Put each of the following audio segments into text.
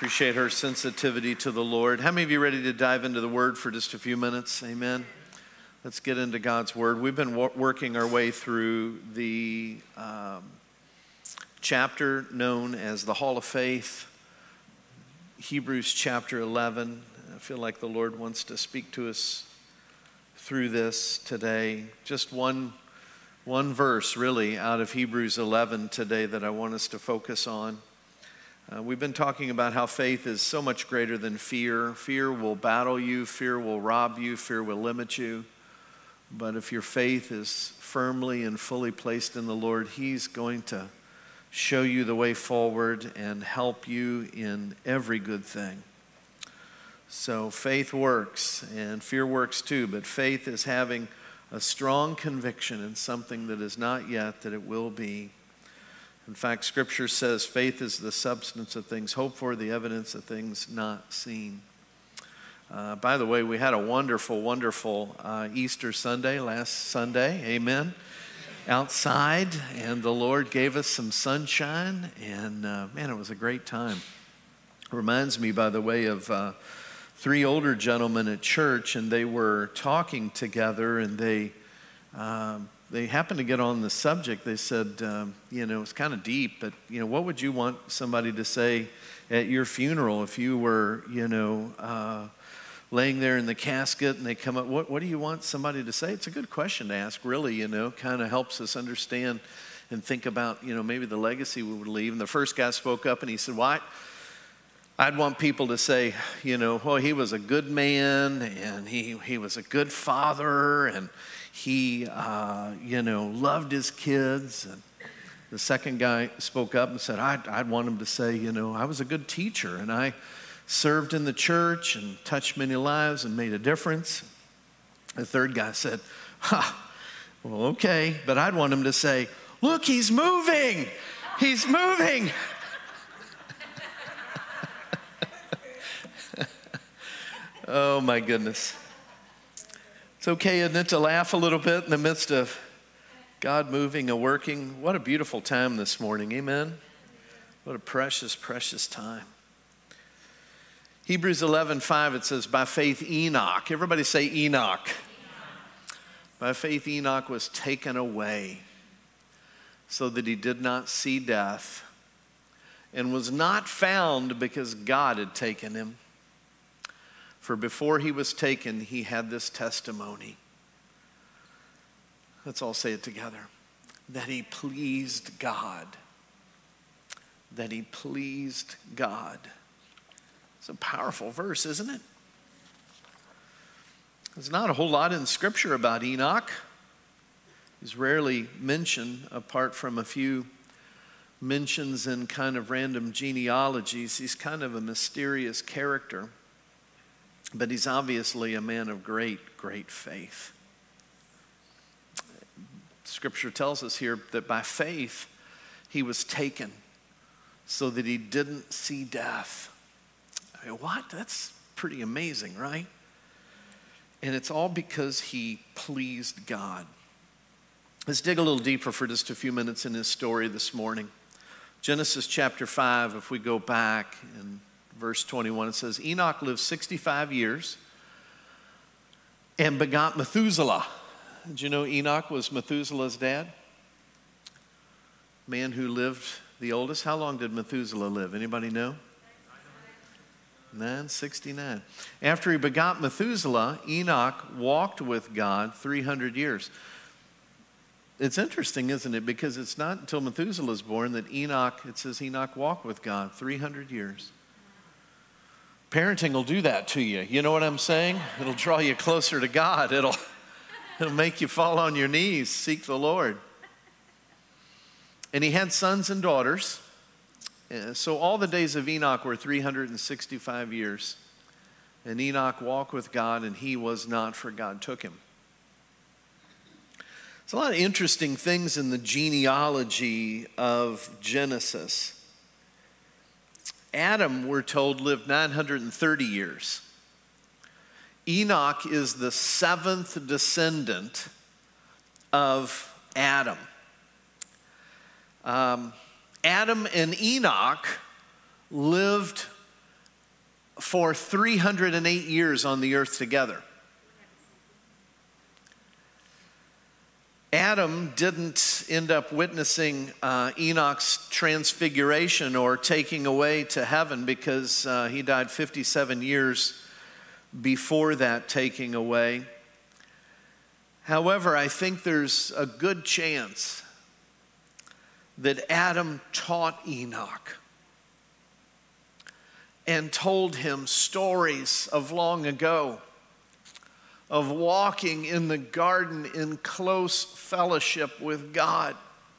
Appreciate her sensitivity to the Lord. How many of you ready to dive into the Word for just a few minutes? Amen. Let's get into God's Word. We've been working our way through the chapter known as the Hall of Faith, Hebrews chapter 11. I feel like the Lord wants to speak to us through this today. Just one verse really out of Hebrews 11 today that I want us to focus on. We've been talking about how faith is so much greater than fear. Fear will battle you, fear will rob you, fear will limit you. But if your faith is firmly and fully placed in the Lord, He's going to show you the way forward and help you in every good thing. So faith works, and fear works too, but faith is having a strong conviction in something that is not yet, that it will be. In fact, Scripture says faith is the substance of things hoped for, the evidence of things not seen. By the way, we had a wonderful Easter Sunday last Sunday, amen, outside, and the Lord gave us some sunshine, and man, it was a great time. Reminds me, by the way, of three older gentlemen at church, and they were talking together, and they happened to get on the subject. They said, it's kind of deep, but, what would you want somebody to say at your funeral if you were, laying there in the casket and they come up? What do you want somebody to say? It's a good question to ask, really, kind of helps us understand and think about, maybe the legacy we would leave. And the first guy spoke up and he said, I'd want people to say, he was a good man and he was a good father and he, loved his kids. And the second guy spoke up and said, I'd want him to say, I was a good teacher and I served in the church and touched many lives and made a difference. The third guy said, well, okay, but I'd want him to say, look, he's moving. He's moving. Oh, my goodness. It's okay, isn't it, to laugh a little bit in the midst of God moving and working? What a beautiful time this morning, amen? What a precious, precious time. Hebrews 11:5, it says, by faith Enoch. Everybody say Enoch. By faith Enoch was taken away so that he did not see death and was not found because God had taken him. For before he was taken, he had this testimony. Let's all say it together. That he pleased God. That he pleased God. It's a powerful verse, isn't it? There's not a whole lot in Scripture about Enoch. He's rarely mentioned apart from a few mentions in kind of random genealogies. He's kind of a mysterious character. But he's obviously a man of great, great faith. Scripture tells us here that by faith he was taken so that he didn't see death. I mean, what? That's pretty amazing, right? And it's all because he pleased God. Let's dig a little deeper for just a few minutes in his story this morning. Genesis chapter 5, if we go back and verse 21, it says, Enoch lived 65 years and begot Methuselah. Did you know Enoch was Methuselah's dad? Man who lived the oldest. How long did Methuselah live? Anybody know? 969. After he begot Methuselah, Enoch walked with God 300 years. It's interesting, isn't it? Because it's not until Methuselah is born that it says Enoch walked with God 300 years. Parenting will do that to you. You know what I'm saying? It'll draw you closer to God. It'll make you fall on your knees, seek the Lord. And he had sons and daughters. So all the days of Enoch were 365 years. And Enoch walked with God, and he was not, for God took him. There's a lot of interesting things in the genealogy of Genesis. Adam, we're told, lived 930 years. Enoch is the seventh descendant of Adam. Adam and Enoch lived for 308 years on the earth together. Adam didn't end up witnessing Enoch's transfiguration or taking away to heaven because he died 57 years before that taking away. However, I think there's a good chance that Adam taught Enoch and told him stories of long ago, of walking in the garden in close fellowship with God.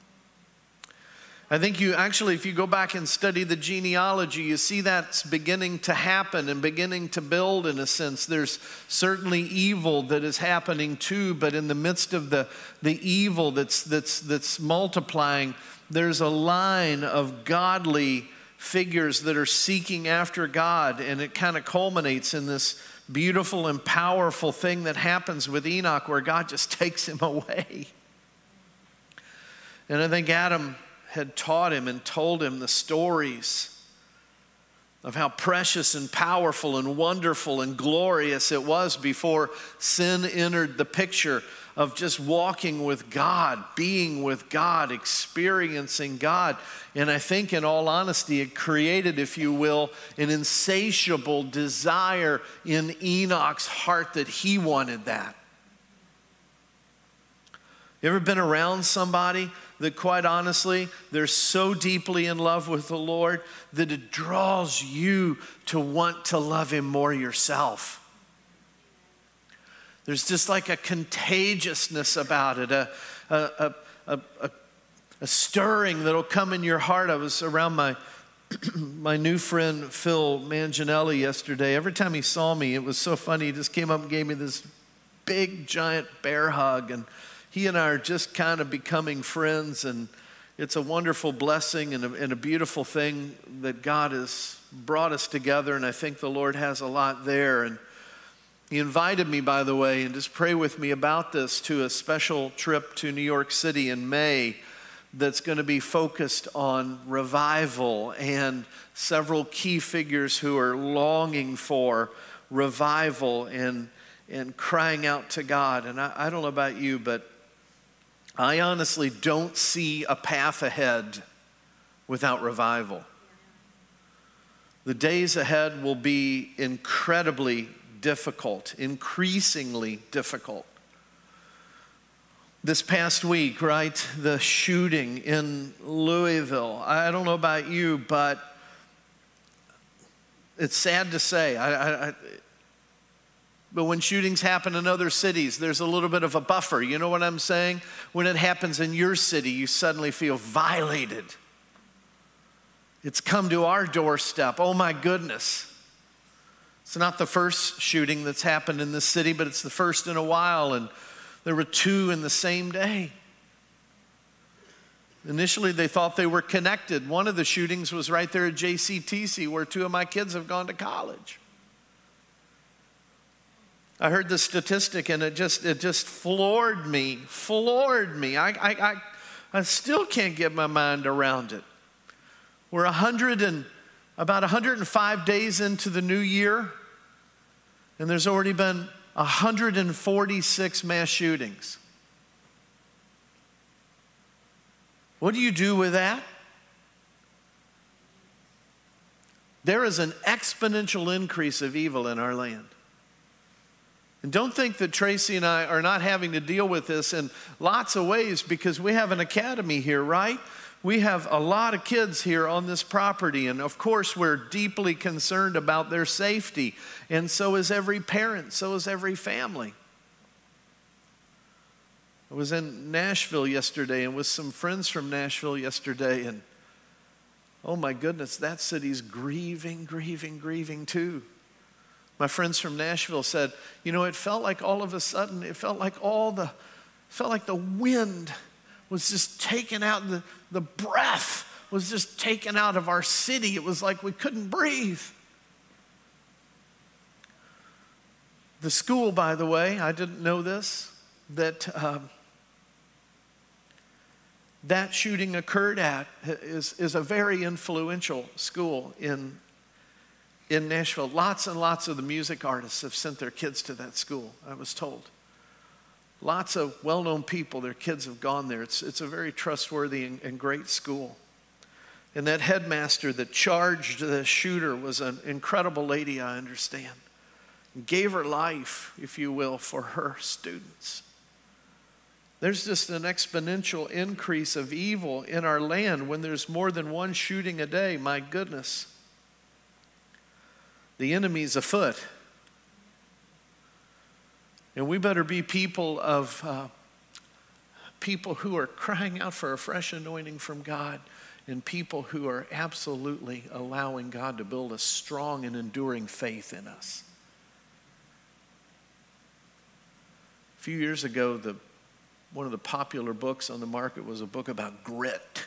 I think if you go back and study the genealogy, you see that's beginning to happen and beginning to build in a sense. There's certainly evil that is happening too, but in the midst of the evil that's multiplying, there's a line of godly figures that are seeking after God, and it kind of culminates in this beautiful and powerful thing that happens with Enoch where God just takes him away. And I think Adam had taught him and told him the stories of how precious and powerful and wonderful and glorious it was before sin entered the picture of just walking with God, being with God, experiencing God. And I think in all honesty, it created, if you will, an insatiable desire in Enoch's heart that he wanted that. You ever been around somebody that quite honestly, they're so deeply in love with the Lord that it draws you to want to love Him more yourself? There's just like a contagiousness about it, a stirring that'll come in your heart. I was around my new friend Phil Manginelli yesterday. Every time he saw me, it was so funny. He just came up and gave me this big, giant bear hug, and he and I are just kind of becoming friends, and it's a wonderful blessing and a beautiful thing that God has brought us together, and I think the Lord has a lot there. And he invited me, by the way, and just pray with me about this, to a special trip to New York City in May that's going to be focused on revival and several key figures who are longing for revival and crying out to God. And I don't know about you, but I honestly don't see a path ahead without revival. The days ahead will be incredibly difficult, increasingly difficult. This past week, right, the shooting in Louisville. I don't know about you, but it's sad to say. But when shootings happen in other cities, there's a little bit of a buffer. You know what I'm saying? When it happens in your city, you suddenly feel violated. It's come to our doorstep. Oh my goodness. It's not the first shooting that's happened in this city, but it's the first in a while, and there were two in the same day. Initially, they thought they were connected. One of the shootings was right there at JCTC, where two of my kids have gone to college. I heard the statistic, and it just floored me. I still can't get my mind around it. We're about 105 days into the new year, and there's already been 146 mass shootings. What do you do with that? There is an exponential increase of evil in our land. And don't think that Tracy and I are not having to deal with this in lots of ways, because we have an academy here, right? We have a lot of kids here on this property, and of course we're deeply concerned about their safety, and so is every parent, so is every family. I was in Nashville yesterday and with some friends from Nashville yesterday, and oh my goodness, that city's grieving too. My friends from Nashville said, you know, it felt like all of a sudden, it felt like the wind was just taken out, the breath was just taken out of our city. It was like we couldn't breathe. The school, by the way, I didn't know this, that shooting occurred at is a very influential school in in Nashville, lots and lots of the music artists have sent their kids to that school, I was told. Lots of well-known people, their kids have gone there. It's a very trustworthy and great school. And that headmaster that charged the shooter was an incredible lady, I understand. Gave her life, if you will, for her students. There's just an exponential increase of evil in our land when there's more than one shooting a day. My goodness. The enemy's afoot. And we better be people who are crying out for a fresh anointing from God, and people who are absolutely allowing God to build a strong and enduring faith in us. A few years ago, one of the popular books on the market was a book about grit.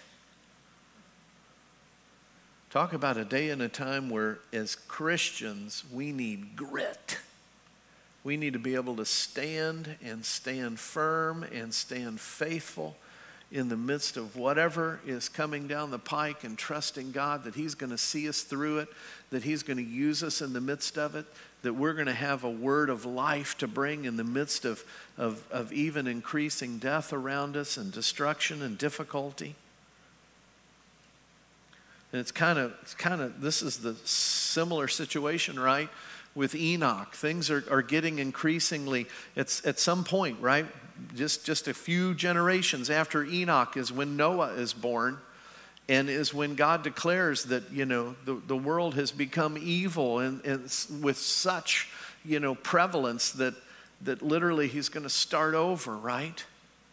Talk about a day and a time where, as Christians, we need grit. We need to be able to stand and stand firm and stand faithful in the midst of whatever is coming down the pike, and trusting God that He's going to see us through it, that He's going to use us in the midst of it, that we're going to have a word of life to bring in the midst of even increasing death around us and destruction and difficulty. And it's kind of this is the similar situation, right, with Enoch. Things are getting increasingly, it's at some point, right, just a few generations after Enoch is when Noah is born, and is when God declares that, the world has become evil and with such, prevalence that literally He's going to start over, right?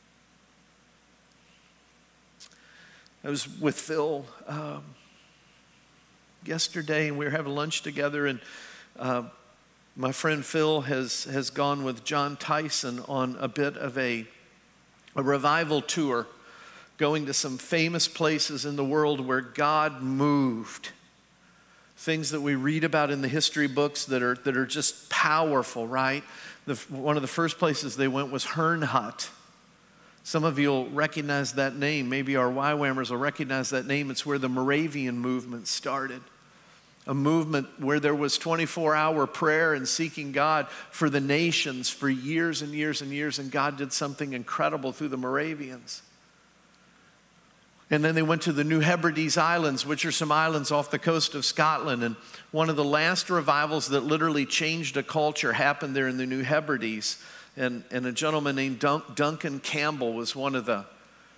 I was with Phil yesterday, and we were having lunch together, and my friend Phil has gone with John Tyson on a bit of a revival tour, going to some famous places in the world where God moved. Things that we read about in the history books that are just powerful, right? One of the first places they went was Herrnhut. Some of you will recognize that name. Maybe our YWAMers will recognize that name. It's where the Moravian movement started. A movement where there was 24-hour prayer and seeking God for the nations for years and years and years, and God did something incredible through the Moravians. And then they went to the New Hebrides Islands, which are some islands off the coast of Scotland. And one of the last revivals that literally changed a culture happened there in the New Hebrides. And a gentleman named Duncan Campbell was one of the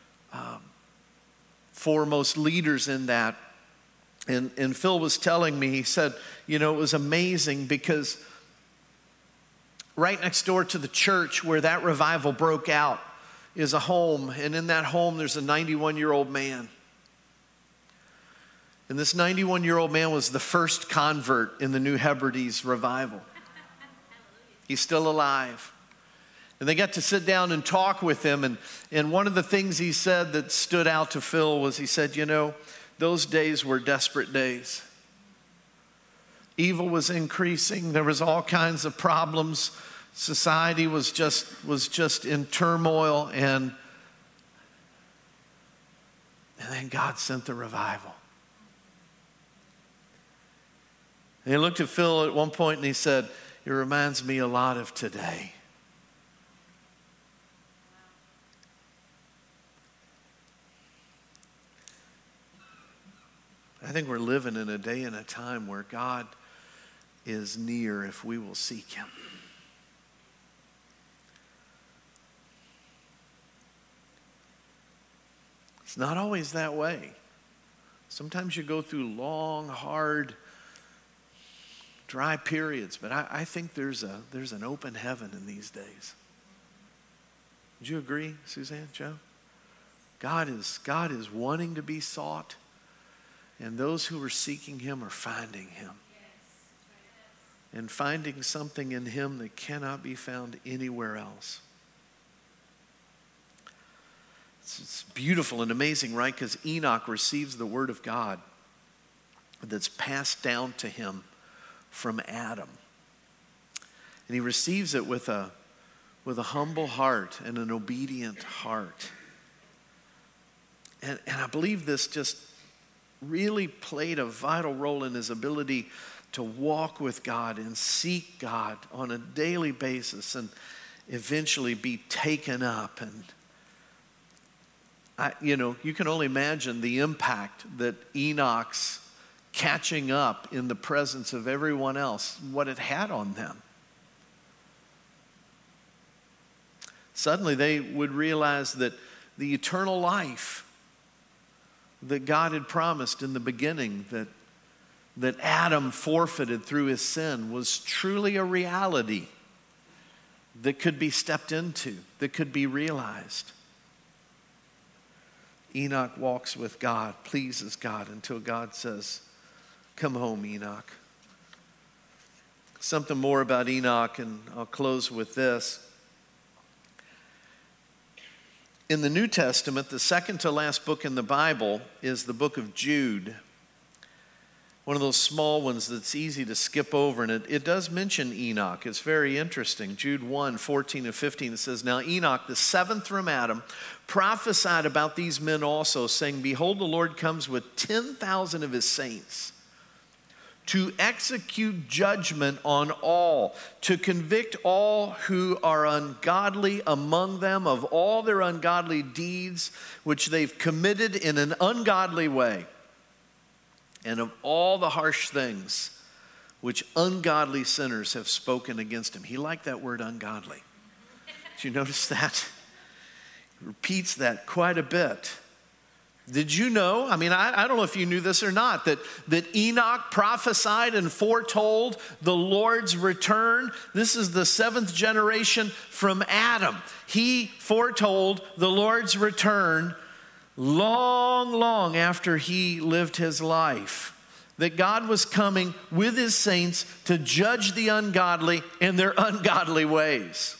foremost leaders in that. And Phil was telling me, he said, it was amazing because right next door to the church where that revival broke out is a home. And in that home, there's a 91-year-old man. And this 91-year-old man was the first convert in the New Hebrides revival. He's still alive. And they got to sit down and talk with him. And one of the things he said that stood out to Phil was, he said, those days were desperate days. Evil was increasing. There was all kinds of problems. Society was just in turmoil, and then God sent the revival. And he looked at Phil at one point and he said, "It reminds me a lot of today." I think we're living in a day and a time where God is near if we will seek Him. It's not always that way. Sometimes you go through long, hard, dry periods, but I think there's an open heaven in these days. Would you agree, Suzanne, Joe? God is wanting to be sought. And those who are seeking Him are finding Him. And finding something in Him that cannot be found anywhere else. It's beautiful and amazing, right? Because Enoch receives the word of God that's passed down to him from Adam. And he receives it with a humble heart and an obedient heart. And I believe this just really played a vital role in his ability to walk with God and seek God on a daily basis and eventually be taken up. And you can only imagine the impact that Enoch's catching up in the presence of everyone else, what it had on them. Suddenly they would realize that the eternal life that God had promised in the beginning, that Adam forfeited through his sin, was truly a reality that could be stepped into, that could be realized. Enoch walks with God, pleases God, until God says, "Come home, Enoch." Something more about Enoch, and I'll close with this. In the New Testament, the second to last book in the Bible is the book of Jude. One of those small ones that's easy to skip over, and it does mention Enoch. It's very interesting. Jude 1, 14 and 15, it says, "Now Enoch, the seventh from Adam, prophesied about these men also, saying, Behold, the Lord comes with 10,000 of his saints to execute judgment on all, to convict all who are ungodly among them of all their ungodly deeds which they've committed in an ungodly way, and of all the harsh things which ungodly sinners have spoken against him." He liked that word ungodly. Did you notice that? He repeats that quite a bit. Did you know, I don't know if you knew this or not, that Enoch prophesied and foretold the Lord's return? This is the seventh generation from Adam. He foretold the Lord's return long, long after he lived his life. That God was coming with his saints to judge the ungodly in their ungodly ways.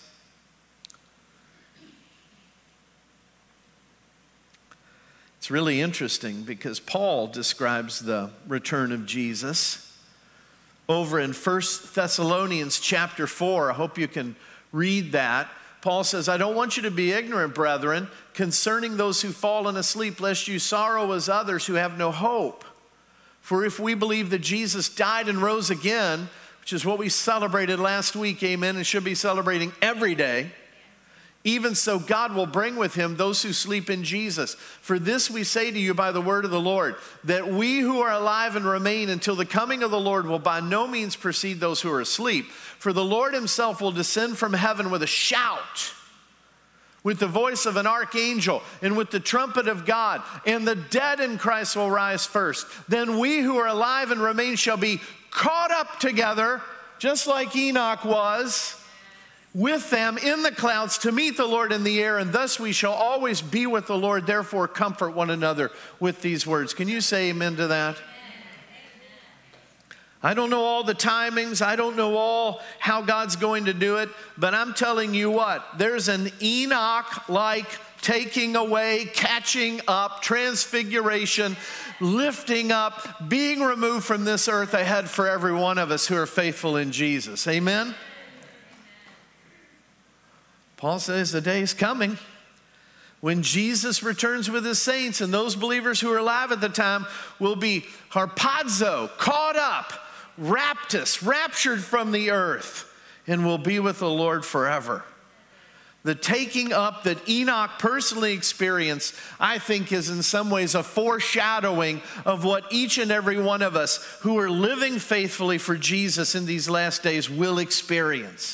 It's really interesting because Paul describes the return of Jesus over in 1 Thessalonians chapter 4. I hope you can read that. Paul says, "I don't want you to be ignorant, brethren, concerning those who've fallen asleep, lest you sorrow as others who have no hope. For if we believe that Jesus died and rose again," which is what we celebrated last week, amen, and should be celebrating every day, "even so God will bring with him those who sleep in Jesus. For this we say to you by the word of the Lord, that we who are alive and remain until the coming of the Lord will by no means precede those who are asleep. For the Lord himself will descend from heaven with a shout, with the voice of an archangel, and with the trumpet of God, and the dead in Christ will rise first. Then we who are alive and remain shall be caught up together," just like Enoch was, "with them in the clouds to meet the Lord in the air, and thus we shall always be with the Lord. Therefore comfort one another with these words." Can you say amen to that? I don't know all the timings. I don't know all how God's going to do it. But I'm telling you what, there's an Enoch-like taking away, catching up, transfiguration, lifting up, being removed from this earth ahead for every one of us who are faithful in Jesus. Amen? Paul says the day is coming when Jesus returns with his saints, and those believers who are alive at the time will be harpazo, caught up, raptus, raptured from the earth, and will be with the Lord forever. The taking up that Enoch personally experienced, I think, is in some ways a foreshadowing of what each and every one of us who are living faithfully for Jesus in these last days will experience.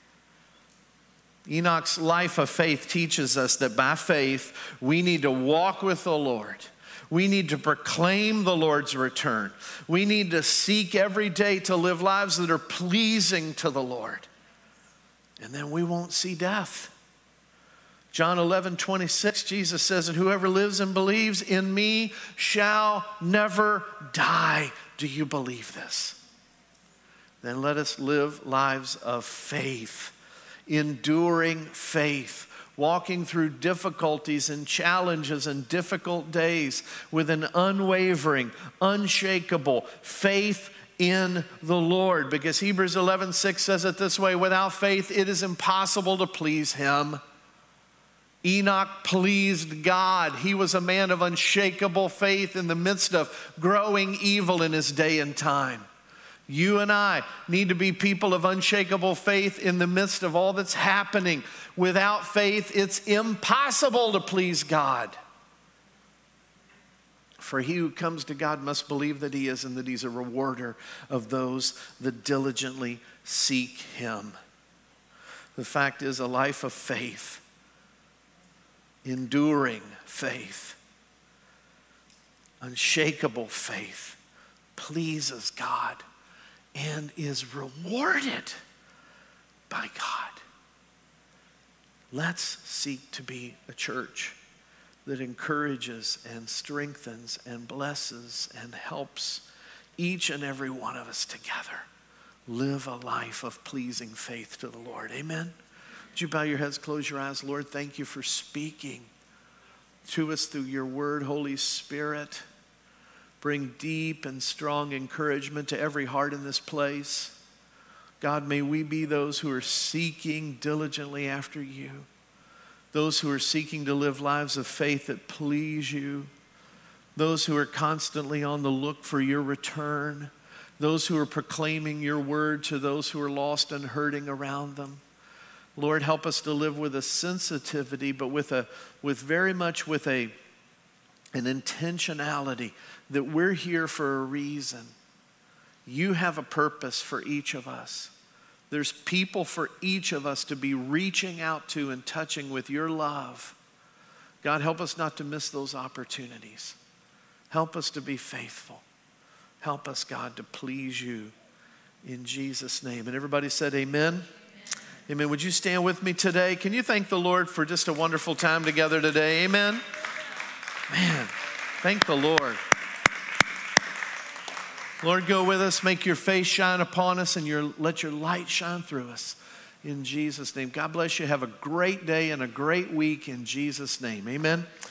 Enoch's life of faith teaches us that by faith, we need to walk with the Lord. We need to proclaim the Lord's return. We need to seek every day to live lives that are pleasing to the Lord. And then we won't see death. John 11:26, Jesus says, "And whoever lives and believes in me shall never die." Do you believe this? Then let us live lives of faith. Enduring faith, walking through difficulties and challenges and difficult days with an unwavering, unshakable faith in the Lord. Because Hebrews 11:6 says it this way, without faith it is impossible to please him. Enoch pleased God. He was a man of unshakable faith in the midst of growing evil in his day and time. You and I need to be people of unshakable faith in the midst of all that's happening. Without faith, it's impossible to please God. For he who comes to God must believe that he is, and that he's a rewarder of those that diligently seek him. The fact is, a life of faith, enduring faith, unshakable faith, pleases God and is rewarded by God. Let's seek to be a church that encourages and strengthens and blesses and helps each and every one of us together live a life of pleasing faith to the Lord. Amen? Would you bow your heads, close your eyes? Lord, thank you for speaking to us through your word. Holy Spirit, bring deep and strong encouragement to every heart in this place. God, may we be those who are seeking diligently after you, those who are seeking to live lives of faith that please you, those who are constantly on the look for your return, those who are proclaiming your word to those who are lost and hurting around them. Lord, help us to live with a sensitivity, but with an intentionality that we're here for a reason. You have a purpose for each of us. There's people for each of us to be reaching out to and touching with your love. God, help us not to miss those opportunities. Help us to be faithful. Help us, God, to please you in Jesus' name. And everybody said amen. Amen. Would you stand with me today? Can you thank the Lord for just a wonderful time together today? Amen. Man, thank the Lord. Lord, go with us. Make your face shine upon us and let your light shine through us. In Jesus' name. God bless you. Have a great day and a great week in Jesus' name. Amen.